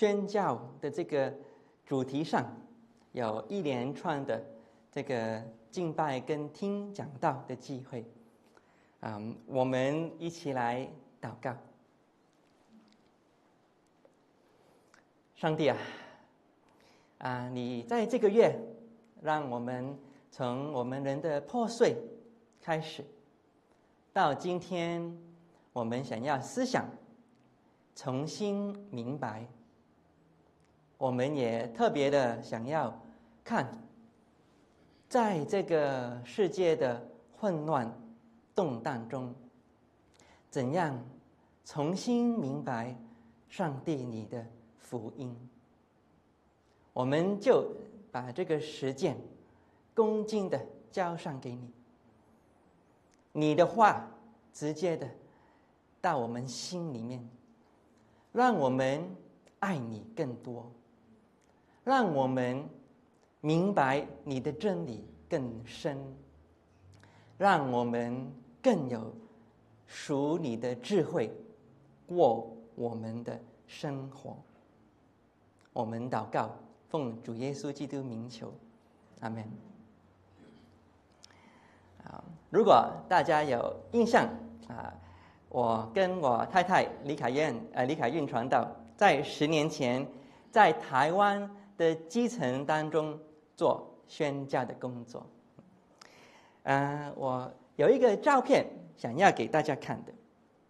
宣教的这个主题上，有一连串的这个敬拜跟听讲道的机会。我们一起来祷告。上帝啊，你在这个月让我们从我们人的破碎开始，到今天我们想要思想重新明白，我们也特别的想要看，在这个世界的混乱动荡中，怎样重新明白上帝你的福音。我们就把这个实践恭敬的交上给你，你的话直接的到我们心里面，让我们爱你更多，让我们明白你的真理更深，让我们更有属你的智慧过我们的生活。我们祷告，奉主耶稣基督名求，阿们。如果大家有印象我跟我太太李凯运传道在10年前在台湾的基层当中做宣教的工作。我有一个照片想要给大家看的，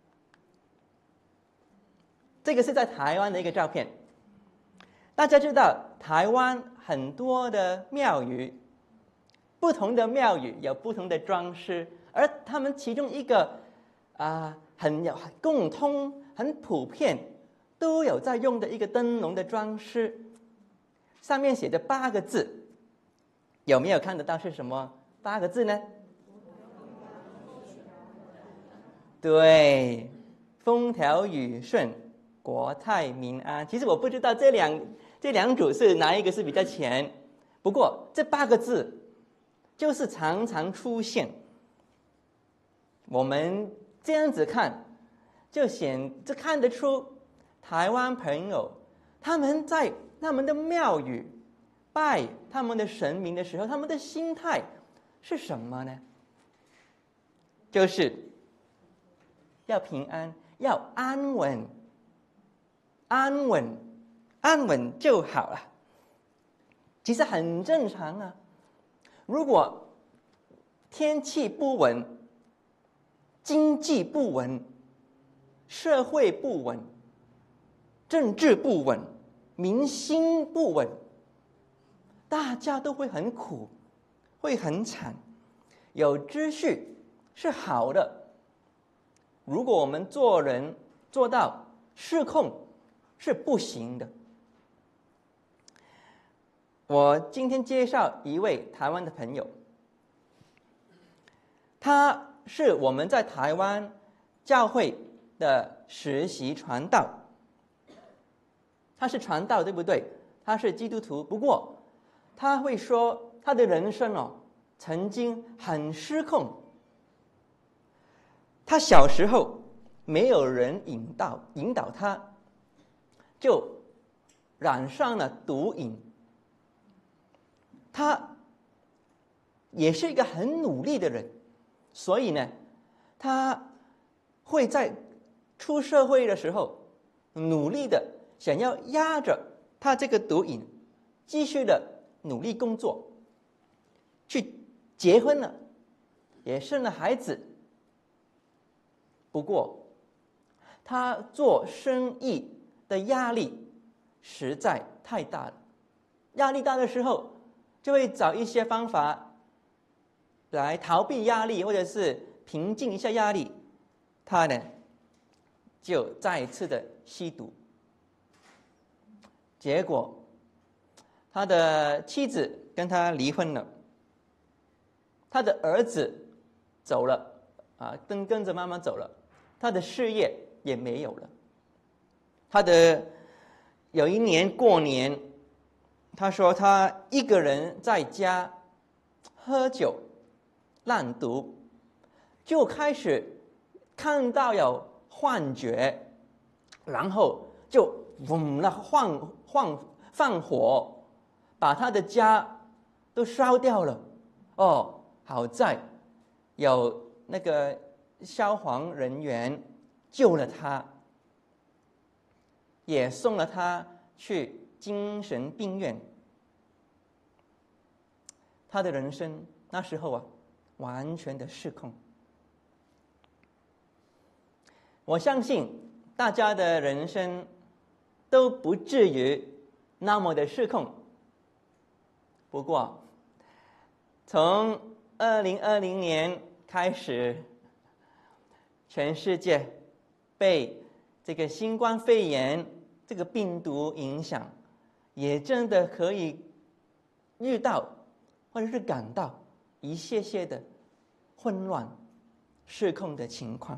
这个是在台湾的一个照片。大家知道台湾很多的庙宇，不同的庙宇有不同的装饰，而他们其中一个很共通、很普遍都有在用的一个灯笼的装饰，上面写着8个字，有没有看得到是什么8个字呢？对，风调雨顺，国泰民安。其实我不知道这两组是哪一个是比较前，不过这8个字就是常常出现。我们这样子看，就看得出台湾朋友他们在他们的庙宇拜他们的神明的时候，他们的心态是什么呢？就是要平安，要安稳，安稳就好了。其实很正常啊。如果天气不稳，经济不稳，社会不稳，政治不稳，民心不稳，大家都会很苦，会很惨。有秩序是好的，如果我们做人做到失控是不行的。我今天介绍一位台湾的朋友，他是我们在台湾教会的实习传道。他是传道对不对？他是基督徒，不过他会说他的人生曾经很失控。他小时候没有人引导他，就染上了毒瘾。他也是一个很努力的人，所以呢，他会在出社会的时候努力的想要压着他这个毒瘾，继续的努力工作，去结婚了，也生了孩子。不过他做生意的压力实在太大了，压力大的时候就会找一些方法来逃避压力，或者是平静一下压力。他呢就再一次的吸毒，结果他的妻子跟他离婚了，他的儿子走了跟着妈妈走了，他的事业也没有了。有一年过年，他说他一个人在家喝酒烂赌，就开始看到有幻觉，然后就放火，把他的家都烧掉了。哦，好在有那个消防人员救了他，也送了他去精神病院。他的人生那时候完全的失控。我相信大家的人生都不至于那么的失控。不过，从2020年开始，全世界被这个新冠肺炎这个病毒影响，也真的可以遇到或者是感到一些些的混乱、失控的情况，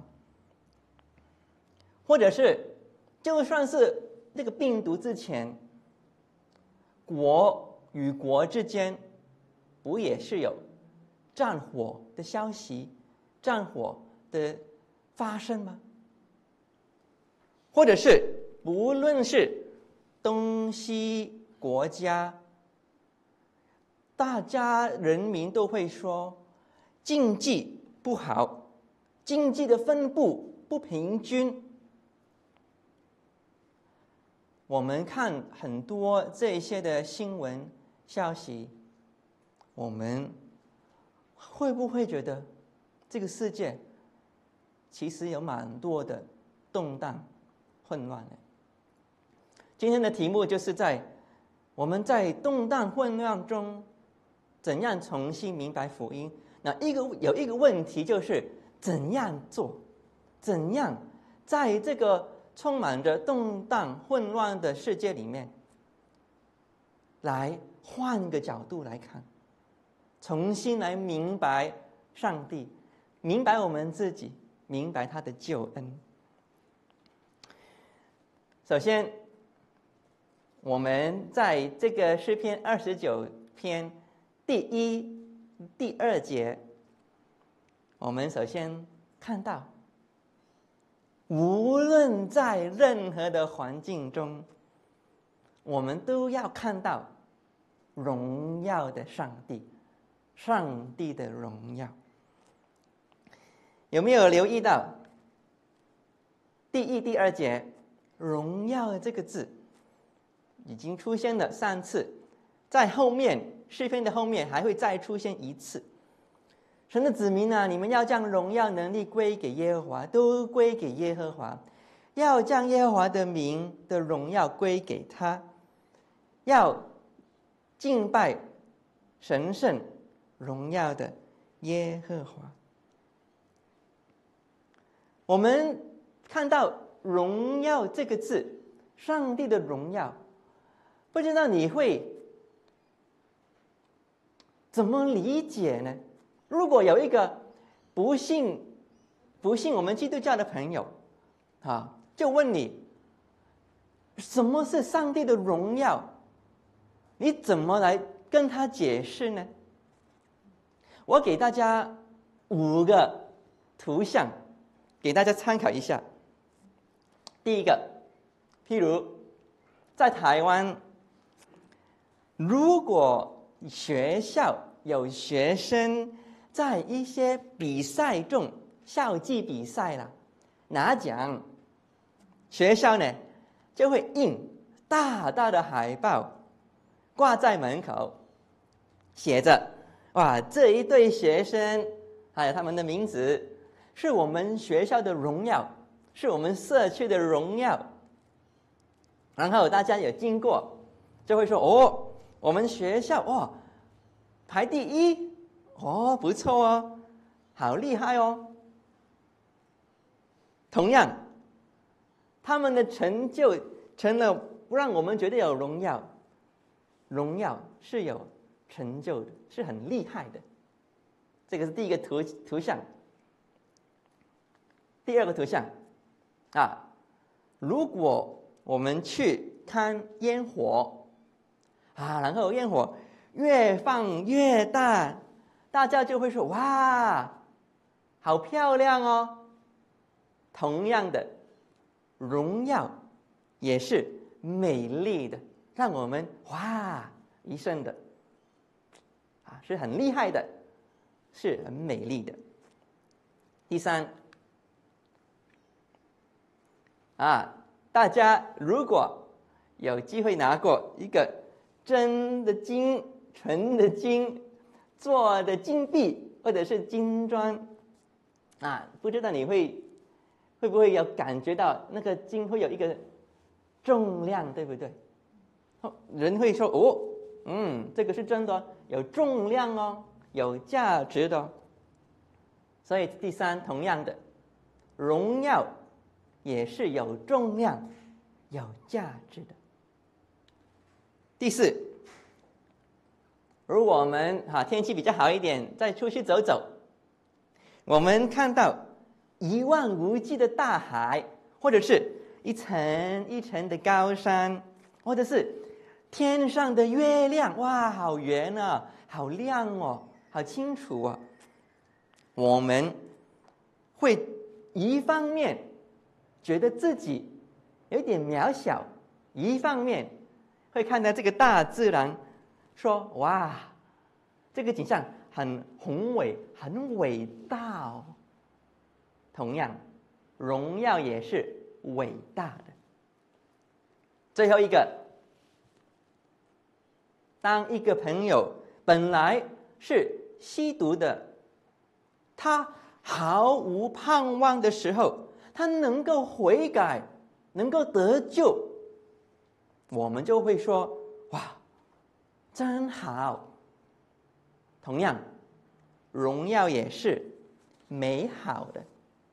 或者是就算是这个病毒之前，国与国之间不也是有战火的消息、战火的发生吗？或者是不论是东西国家，大家人民都会说经济不好，经济的分布不平均。我们看很多这些的新闻消息，我们会不会觉得这个世界其实有蛮多的动荡混乱呢？今天的题目就是我们在动荡混乱中怎样重新明白福音。那有一个问题就是怎样做，怎样在这个充满着动荡混乱的世界里面，来换个角度来看，重新来明白上帝，明白我们自己，明白他的救恩。首先，我们在这个诗篇29篇第1、第2节，我们首先看到，无论在任何的环境中，我们都要看到荣耀的上帝，上帝的荣耀。有没有留意到第1、第2节荣耀这个字已经出现了3次，在后面诗篇的后面还会再出现1次。神的子民啊，你们要将荣耀能力归给耶和华，都归给耶和华，要将耶和华的名的荣耀归给他，要敬拜神圣荣耀的耶和华。我们看到荣耀这个字，上帝的荣耀，不知道你会怎么理解呢？如果有一个不信我们基督教的朋友就问你什么是上帝的荣耀，你怎么来跟他解释呢？我给大家5个图像给大家参考一下。第一个，譬如在台湾，如果学校有学生在一些比赛中，校际比赛拿奖，学校呢就会印大大的海报挂在门口，写着哇，这一对学生还有他们的名字是我们学校的荣耀，是我们社区的荣耀。然后大家有经过就会说我们学校排第1，不错好厉害同样，他们的成就成了让我们觉得有荣耀，荣耀是有成就的，是很厉害的。这个是第一个图像。第2个图像如果我们去看烟火然后烟火越放越大，大家就会说哇，好漂亮同样的，荣耀也是美丽的，让我们哇一声的，是很厉害的，是很美丽的。第三，大家如果有机会拿过一个真的金、纯的金做的金币或者是金砖，不知道你会不会有感觉到那个金会有一个重量，对不对？人会说这个是真的，有重量哦，有价值的哦。所以第三，同样的，荣耀也是有重量、有价值的。第四，如果我们天气比较好一点，再出去走走，我们看到一望无际的大海，或者是一层一层的高山，或者是天上的月亮，哇，好圆啊，好亮哦，好清楚哦。我们会一方面觉得自己有点渺小，一方面会看到这个大自然，说哇，这个景象很宏伟，很伟大哦。同样，荣耀也是伟大的。最后一个，当一个朋友本来是吸毒的，他毫无盼望的时候，他能够悔改，能够得救，我们就会说哇，真好。同样，荣耀也是美好的。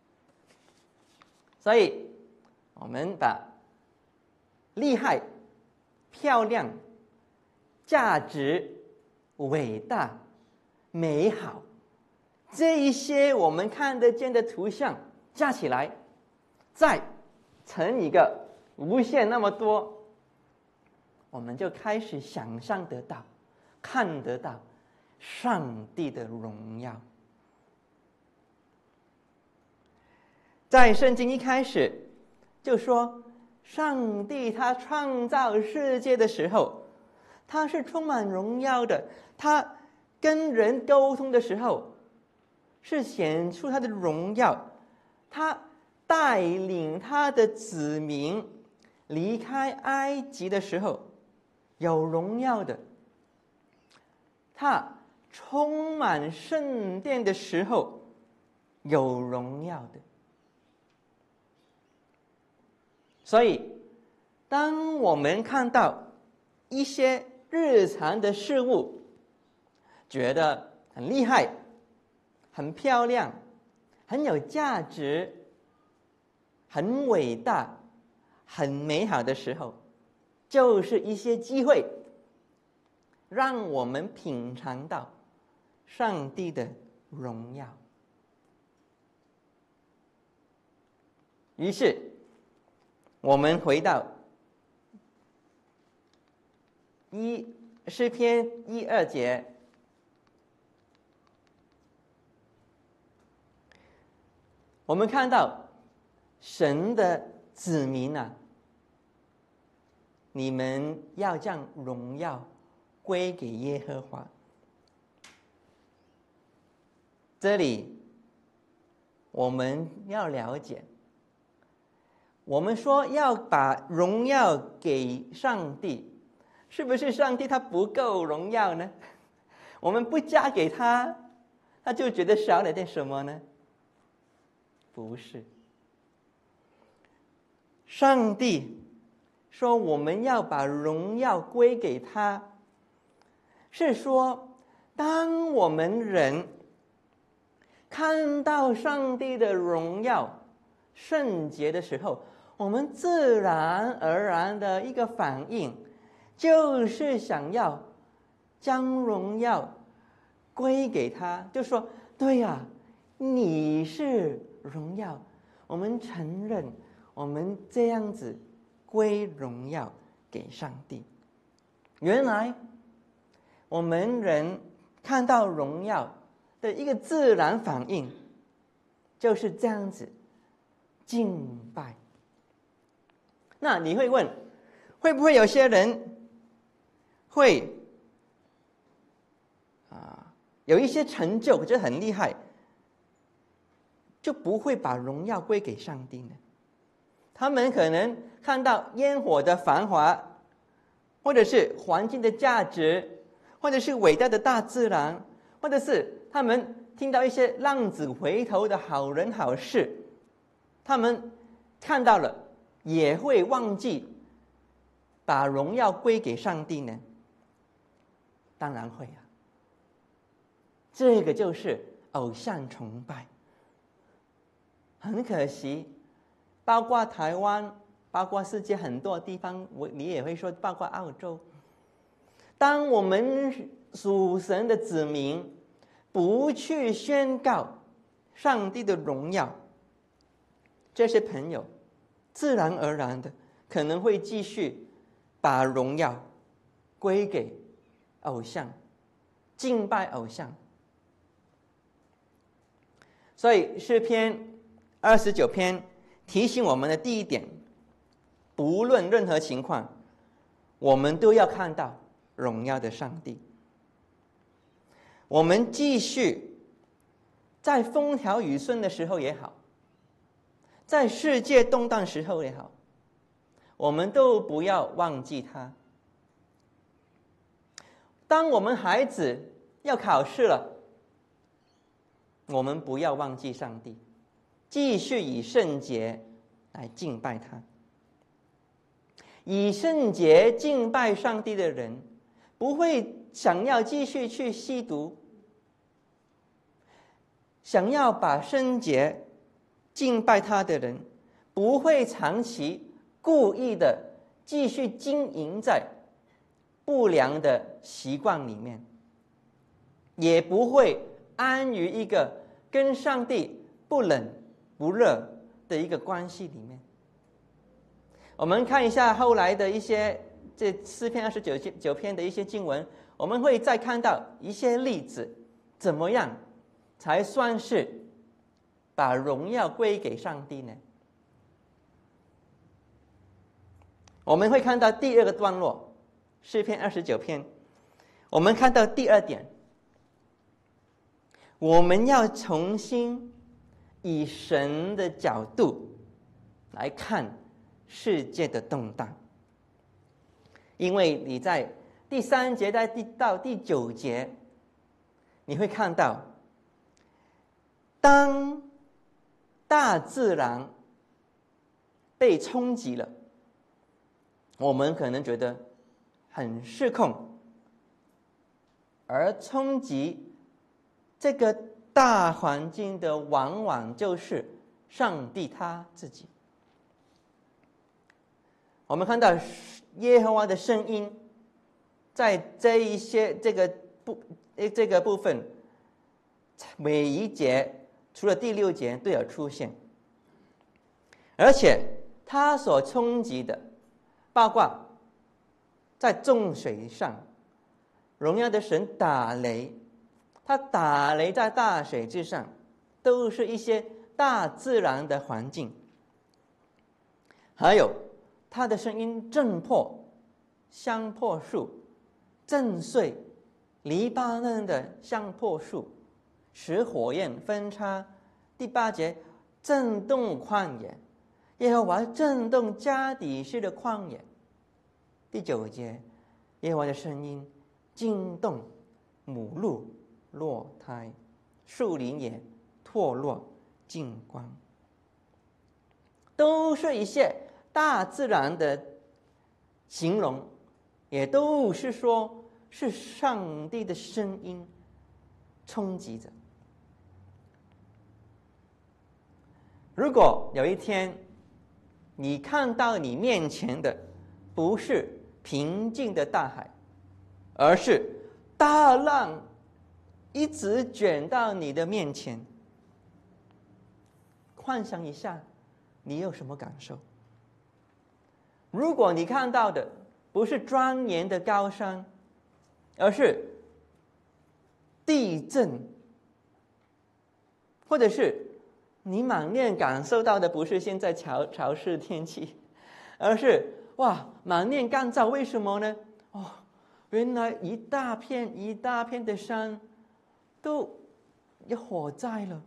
所以我们把厉害、漂亮、价值、伟大、美好这一些我们看得见的图像加起来，再乘一个无限那么多，我们就开始想象得到、看得到上帝的荣耀。在圣经一开始就说，上帝他创造世界的时候，他是充满荣耀的，他跟人沟通的时候是显出他的荣耀，他带领他的子民离开埃及的时候有荣耀的，他充满圣殿的时候有荣耀的。所以当我们看到一些日常的事物，觉得很厉害、很漂亮、很有价值、很伟大、很美好的时候，就是一些机会让我们品尝到上帝的荣耀。于是我们回到诗篇1、2节，我们看到神的子民你们要将荣耀归给耶和华。这里我们要了解，我们说要把荣耀给上帝，是不是上帝他不够荣耀呢？我们不加给他，他就觉得少了点什么呢？不是，上帝说我们要把荣耀归给他，是说当我们人看到上帝的荣耀、圣洁的时候，我们自然而然的一个反应就是想要将荣耀归给他，就说对呀，你是荣耀，我们承认，我们这样子归荣耀给上帝。原来我们人看到荣耀的一个自然反应就是这样子敬拜。那你会问， 会不会有些人会有一些成就，这很厉害，就不会把荣耀归给上帝呢？他们可能看到烟火的繁华，或者是环境的价值，或者是伟大的大自然，或者是他们听到一些浪子回头的好人好事，他们看到了也会忘记把荣耀归给上帝呢？当然会啊。这个就是偶像崇拜。很可惜，包括台湾，包括世界很多地方，你也会说，包括澳洲，当我们属神的子民不去宣告上帝的荣耀，这些朋友自然而然的可能会继续把荣耀归给偶像，敬拜偶像。所以诗篇29篇提醒我们的第一点，不论任何情况，我们都要看到荣耀的上帝。我们继续在风调雨顺的时候也好，在世界动荡时候也好，我们都不要忘记他。当我们孩子要考试了，我们不要忘记上帝，继续以圣洁来敬拜他。以圣洁敬拜上帝的人，不会想要继续去吸毒，想要把圣洁敬拜他的人，不会长期故意的继续经营在不良的习惯里面，也不会安于一个跟上帝不冷不热的一个关系里面。我们看一下后来的一些这诗篇29篇的一些经文，我们会再看到一些例子，怎么样才算是把荣耀归给上帝呢？我们会看到第二个段落，诗篇29篇，我们看到第二点，我们要重新以神的角度来看世界的动荡。因为你在第3节到第9节，你会看到，当大自然被冲击了，我们可能觉得很失控，而冲击这个大环境的往往就是上帝他自己。我们看到耶和华的声音在这个部分，每一节除了第6节都有出现，而且他所冲击的，包括在众水上，荣耀的神打雷，他打雷在大水之上，都是一些大自然的环境。还有他的声音震破香柏树，震碎黎巴嫩的香柏树，使火焰分叉。第8节，震动旷野，耶和华震动加底斯的旷野。第9节，耶和华的声音惊动母鹿落胎，树林也脱落净光。都是一些大自然的形容，也都是说是上帝的声音冲击着。如果有一天你看到你面前的不是平静的大海，而是大浪一直卷到你的面前，幻想一下你有什么感受？如果你看到的不是庄严的高山，而是地震，或者是你满面感受到的不是现在潮湿天气，而是哇，满面干燥，为什么呢？哦，原来一大片一大片的山都有火灾了。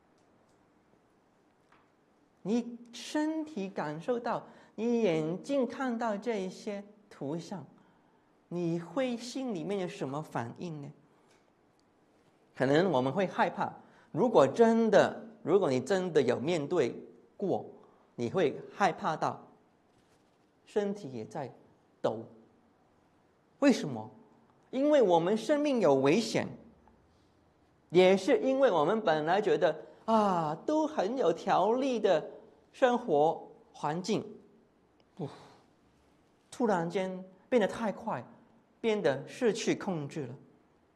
你身体感受到，你眼睛看到这一些图像，你会心里面有什么反应呢？可能我们会害怕，如果你真的有面对过，你会害怕到身体也在抖。为什么？因为我们生命有危险，也是因为我们本来觉得都很有条理的生活环境，突然间变得太快，变得失去控制了。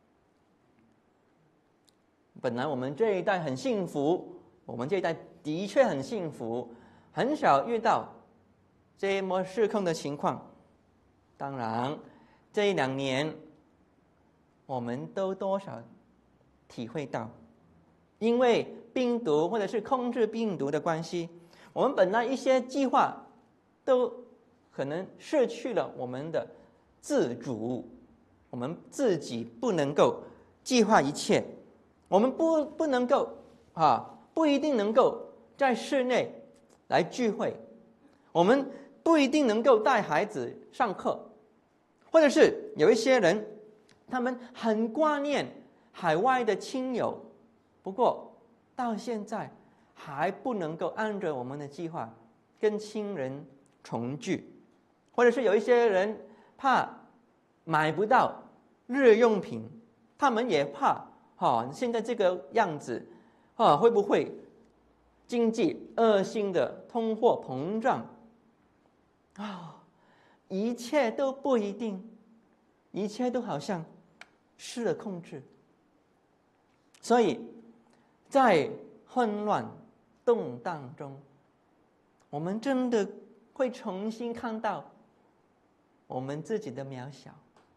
本来我们这一代很幸福，我们这一代的确很幸福，很少遇到这么失控的情况。当然，这1-2年，我们都多少体会到，因为病毒或者是控制病毒的关系，我们本来一些计划都可能失去了我们的自主，我们自己不能够计划一切，我们不能够不一定能够在室内来聚会，我们不一定能够带孩子上课，或者是有一些人他们很挂念海外的亲友，不过到现在还不能够按照我们的计划跟亲人重聚，或者是有一些人怕买不到日用品，他们也怕现在这个样子会不会经济恶性的通货膨胀一切都不一定，一切都好像失了控制。所以在混乱动荡中，我们真的会重新看到我们自己的渺小。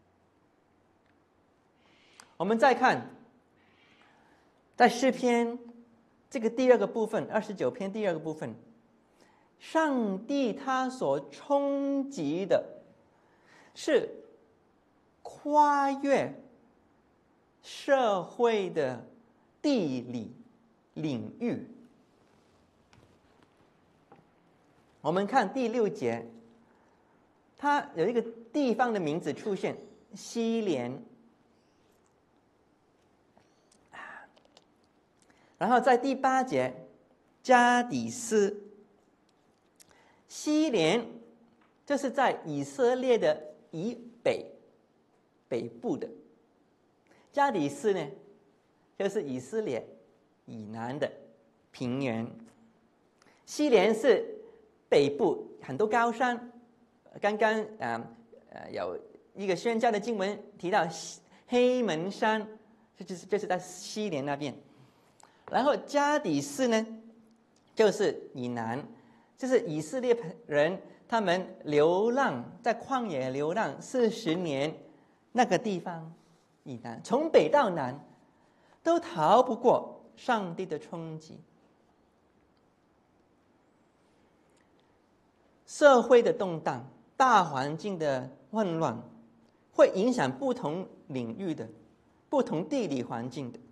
我们再看在诗篇这个第2个部分，29篇第2个部分，上帝他所冲击的是跨越社会的地理领域。我们看第6节，它有一个地方的名字出现，西连。然后在第8节，加底斯。西连就是在以色列的以北部的，加底斯呢就是以色列以南的平原。西连是北部很多高山，刚刚有一个宣教的经文提到黑门山，就是在西连那边。然后加底斯呢就是以南，就是以色列人他们流浪在旷野流浪40年那个地方以南，从北到南都逃不过上帝的冲击。社会的动荡，大环境的混乱，会影响不同领域的不同地理环境的。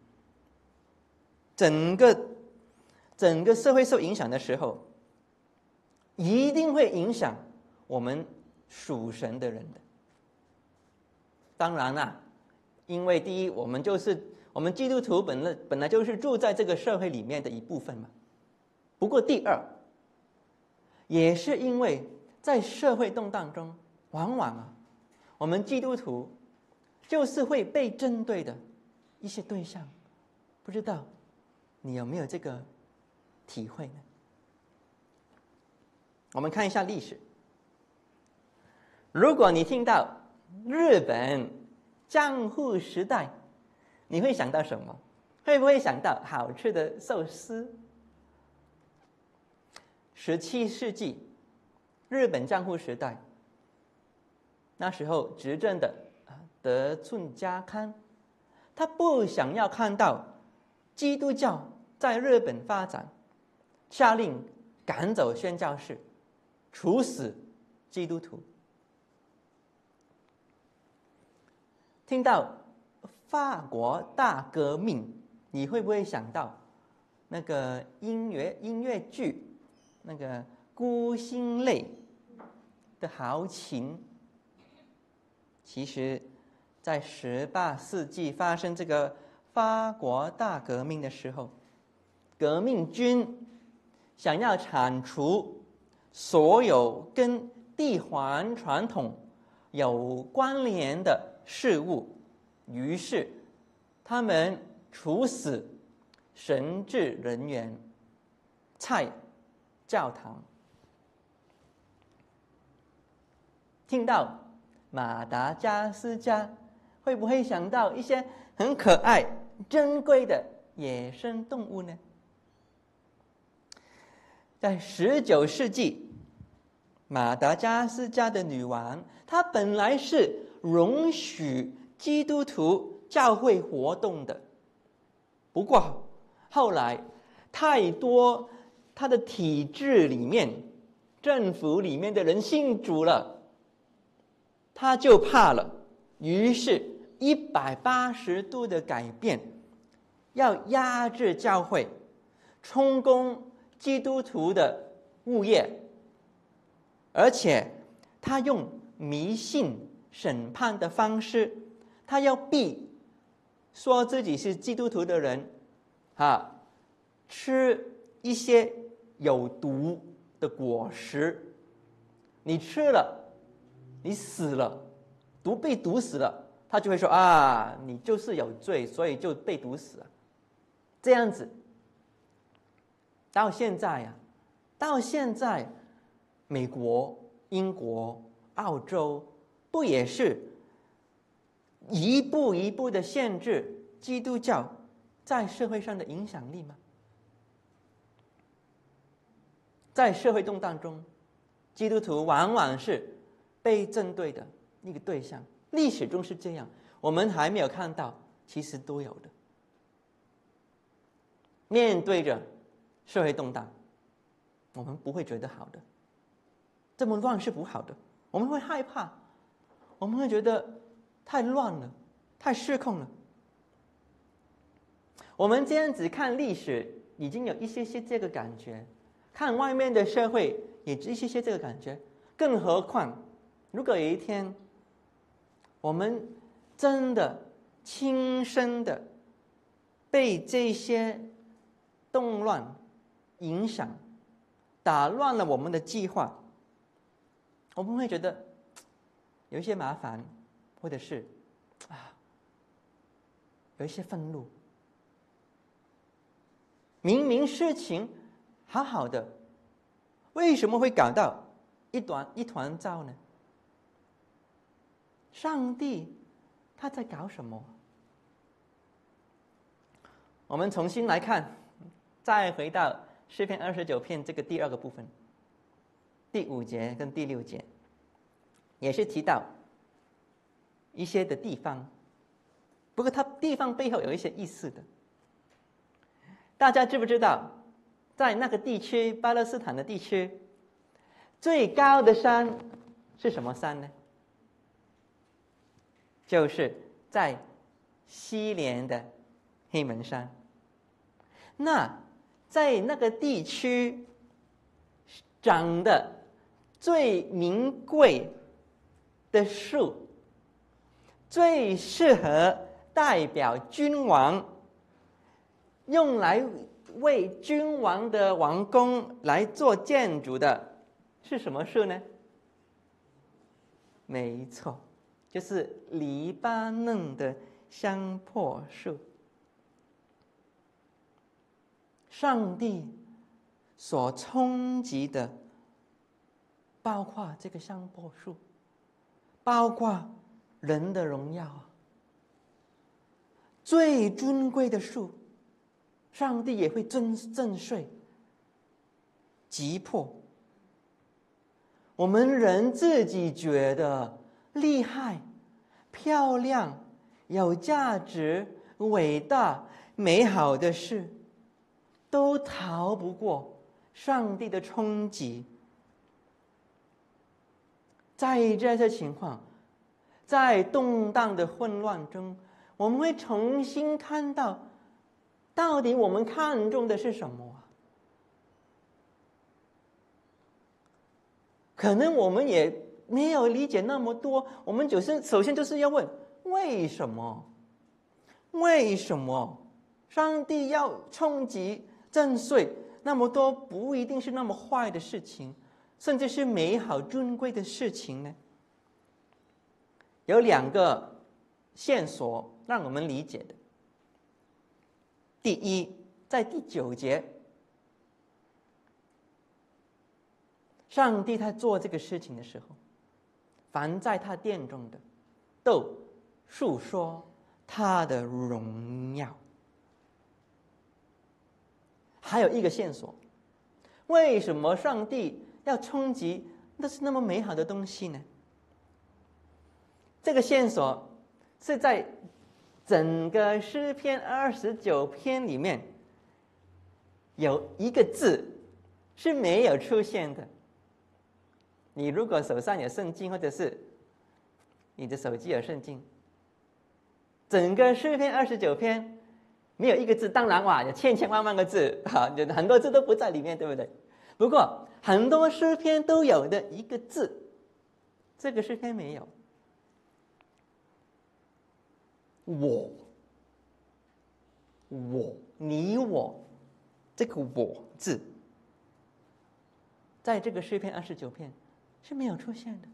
整个社会受影响的时候，一定会影响我们属神的人的。当然啦，因为第一，我们基督徒本来就是住在这个社会里面的一部分嘛。不过第二，也是因为在社会动荡中，往往我们基督徒就是会被针对的一些对象。不知道你有没有这个体会呢？我们看一下历史。如果你听到日本江户时代，你会想到什么？会不会想到好吃的寿司？17世纪日本江户时代，那时候执政的德川家康，他不想要看到基督教在日本发展，下令赶走宣教士，处死基督徒。听到法国大革命，你会不会想到那个音乐剧那个孤星泪的豪情？其实在18世纪发生这个法国大革命的时候，革命军想要铲除所有跟地环传统有关联的事物，于是他们处死神职人员，拆教堂。听到马达加斯加，会不会想到一些很可爱、珍贵的野生动物呢？在19世纪，马达加斯加的女王，她本来是容许基督徒教会活动的，不过后来太多她的体制里面、政府里面的人信主了，她就怕了，于是180度的改变，要压制教会，充公基督徒的物业，而且他用迷信审判的方式，他要逼说自己是基督徒的人吃一些有毒的果实，你吃了你死了，被毒死了，他就会说你就是有罪，所以就被毒死了。这样子到现在美国、英国、澳洲不也是一步一步的限制基督教在社会上的影响力吗？在社会动荡中，基督徒往往是被针对的一个对象，历史中是这样，我们还没有看到，其实都有的。面对着社会动荡，我们不会觉得好的，这么乱是不好的，我们会害怕，我们会觉得太乱了，太失控了。我们这样子看历史，已经有一些这个感觉，看外面的社会也一些这个感觉，更何况如果有一天我们真的亲身的被这些动乱影响，打乱了我们的计划，我们会觉得有一些麻烦，或者是有一些愤怒。明明事情好好的，为什么会搞到一团糟呢？上帝他在搞什么？我们重新来看，再回到诗篇29篇这个第2个部分，第5节跟第6节，也是提到一些的地方，不过它地方背后有一些意思的。大家知不知道，在那个地区，巴勒斯坦的地区，最高的山是什么山呢？就是在西联的黑门山。那在那个地区长得最名贵的树，最适合代表君王，用来为君王的王宫来做建筑的是什么树呢？没错，就是黎巴嫩的香柏树。上帝所冲击的包括这个香柏树，包括人的荣耀最尊贵的树，上帝也会震碎击破。我们人自己觉得厉害、漂亮、有价值、伟大、美好的事，都逃不过上帝的冲击。 在这些情况，在动荡的混乱中，我们会重新看到，到底我们看重的是什么啊？可能我们也没有理解那么多，我们首先就是要问：为什么？为什么上帝要冲击震碎那么多不一定是那么坏的事情，甚至是美好尊贵的事情呢？有2个线索让我们理解的。第一，在第9节，上帝他做这个事情的时候，凡在他殿中的都述说他的荣耀。还有一个线索，为什么上帝要冲击那是那么美好的东西呢？这个线索是在整个诗篇29篇里面有一个字是没有出现的。你如果手上有圣经，或者是你的手机有圣经，整个诗篇29篇没有一个字，当然有千万万个字很多字都不在里面，对不对？不过很多诗篇都有的一个字，这个诗篇没有。你我，这个我字在这个诗篇29篇是没有出现的。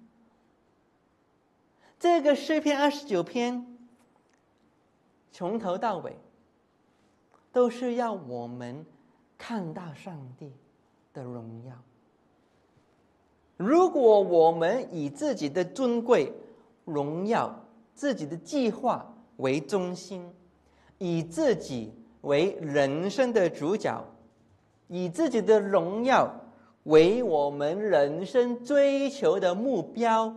这个诗篇29篇从头到尾都是要我们看到上帝的荣耀。如果我们以自己的尊贵、荣耀、自己的计划为中心，以自己为人生的主角，以自己的荣耀为我们人生追求的目标，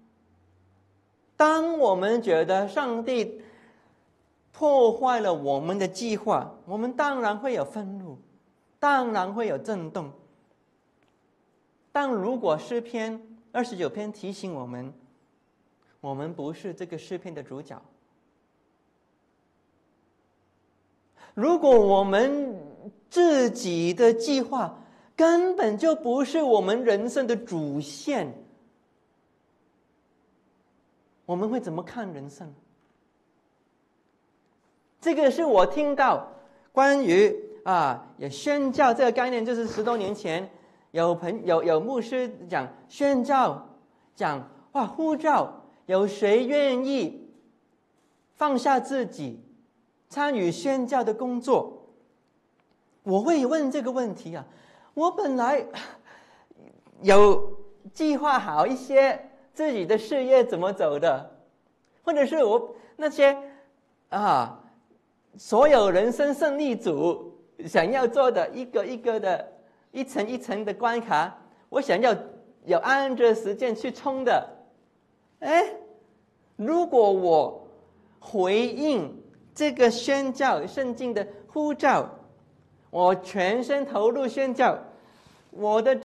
当我们觉得上帝破坏了我们的计划，我们当然会有愤怒，当然会有震动。但如果诗篇29篇提醒我们，我们不是这个诗篇的主角，如果我们自己的计划根本就不是我们人生的主线，我们会怎么看人生？这个是我听到关于有宣教这个概念，就是10多年前有牧师讲宣教，讲呼召，有谁愿意放下自己参与宣教的工作？我会问这个问题我本来有计划好一些自己的事业怎么走的，或者是我那些所有人生胜利组想要做的一个一个的一层一层的关卡，我想要有按着时间去冲的。如果我回应这个宣教圣经的呼召，我全身投入宣教，我的